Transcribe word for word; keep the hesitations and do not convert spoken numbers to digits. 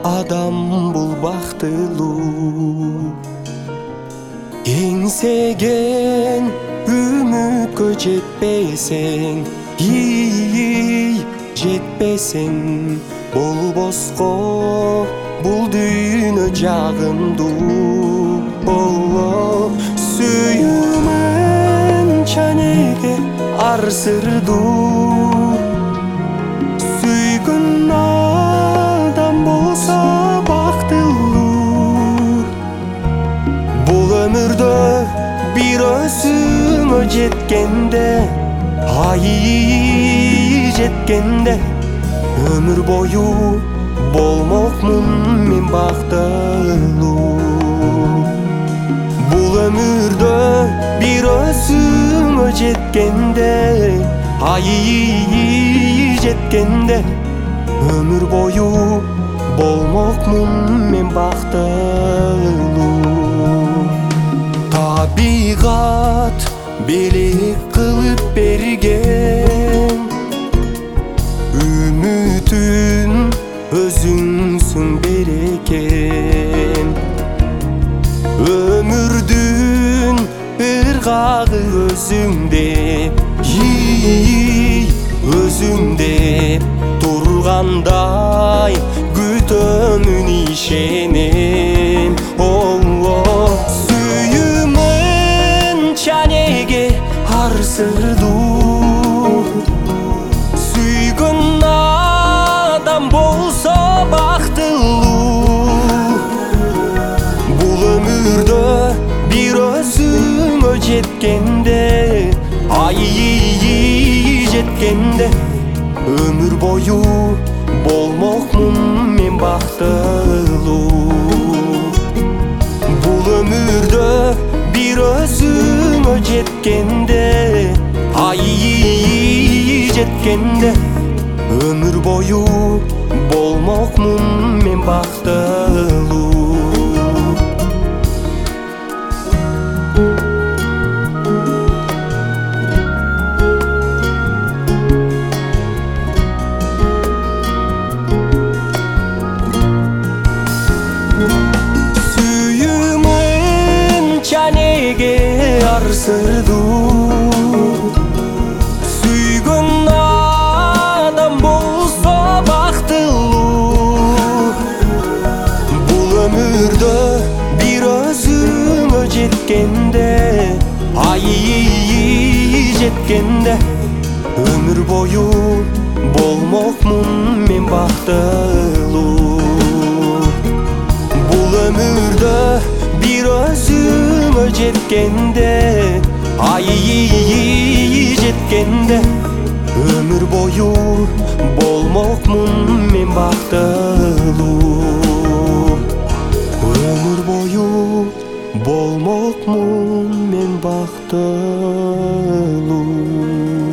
адам бул бактылуу. Эңсеген үмүткө жетпесең, ий жетпесең, болбоско бул дүйнө жагымдуу. Сүйүүмөн чанеге арсырдуу. Сүйгөн адам болсо бактылуу. Бул өмүрдө бир өзүңө жеткенде, ай жеткенде, өмүр бою болмокмун мен бактылуу. Бул өмүрдө бир өзүңө жеткенде, ай жеткенде, өмүр бою болмокмун мен бактылуу. Табигат белек кылып берген, үмүтүн өзүңсүң берекен. Өмүрдүн ыргагы өзүңде, өзүңде тургандай күтөмүн ишенем. Сүйүүмөн чанеге арсырдуу. Сүйгөн адам болсо бактылуу. Бул өмүрдө бир өзүңө жеткенде, ай жеткенде, өмүр бою болмокмун мен бактылуу. Бул өмүрдө бир өзүңө жеткенде, ай жеткенде, өмүр бою болмокмун мен бактылуу. Сүйүүмөн чанеге арсырдуу. Сүйгөн адам болсо бактылуу. Бул өмүрдө бир өзүңө жеткенде, ай жеткенде, өмүр бою болмокмун мен бактылуу. Бул өмүрдө бир өзүңө жеткенде, ай жеткенде, өмүр бою болмокмун мен бактылуу. Өмүр бою болмокмун мен бактылуу.